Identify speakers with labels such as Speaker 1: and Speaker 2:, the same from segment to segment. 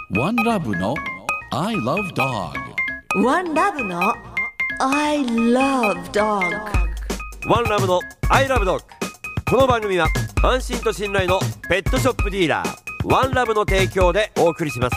Speaker 1: One Love の I Love Dog。
Speaker 2: One Love の I Love Dog。
Speaker 3: ワンラブのアイラブドッグ。この番組は安心と信頼のペットショップディーラーワンラブの提供でお送りします。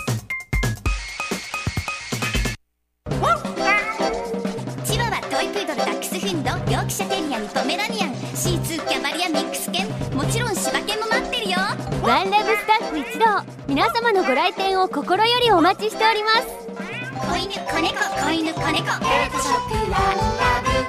Speaker 4: チワワ、トイプードル、ダックスフンド、ヨークシャテリアにポメラニアン、シーツー、キャバリア、ミックス犬、もちろん柴犬も待ってるよ。
Speaker 5: ワンラブスタッフ一同、皆様のご来店を心よりお待ちしております。
Speaker 4: 子犬、子猫、子犬、子猫、ペットショップワンラブ。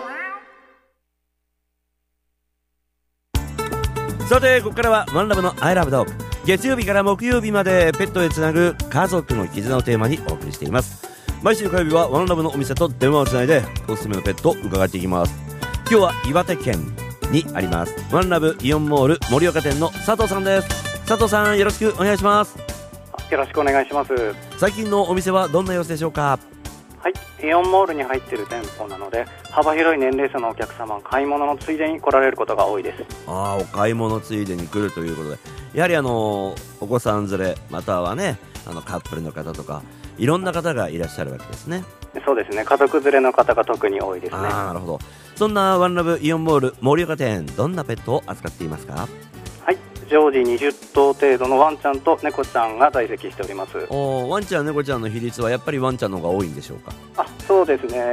Speaker 3: さてここからはワンラブのアイラブドッグ。月曜日から木曜日までペットへつなぐ家族の絆をテーマにお送りしています。毎週火曜日はワンラブのお店と電話をつないでおすすめのペットを伺っていきます。今日は岩手県にありますワンラブイオンモール盛岡店の佐藤さんです。佐藤さん、よろしくお願いします。
Speaker 6: よろしくお願いします。
Speaker 3: 最近のお店はどんな様子でしょうか？
Speaker 6: はい、イオンモールに入っている店舗なので幅広い年齢層のお客様、買い物のついでに来られることが多いです。
Speaker 3: お買い物ついでに来るということで、やはりお子さん連れまたはねカップルの方とかいろんな方がいらっしゃるわけですね。
Speaker 6: そうですね、家族連れの方が特に多いですね。
Speaker 3: なるほど。そんなワンラブイオンモール盛岡店、どんなペットを扱っていますか？
Speaker 6: はい、常時20頭程度のワンちゃんと猫ちゃんが在籍しております。
Speaker 3: ワンちゃん猫ちゃんの比率はやっぱりワンちゃんの方が多いんでしょうか？
Speaker 6: そうですね、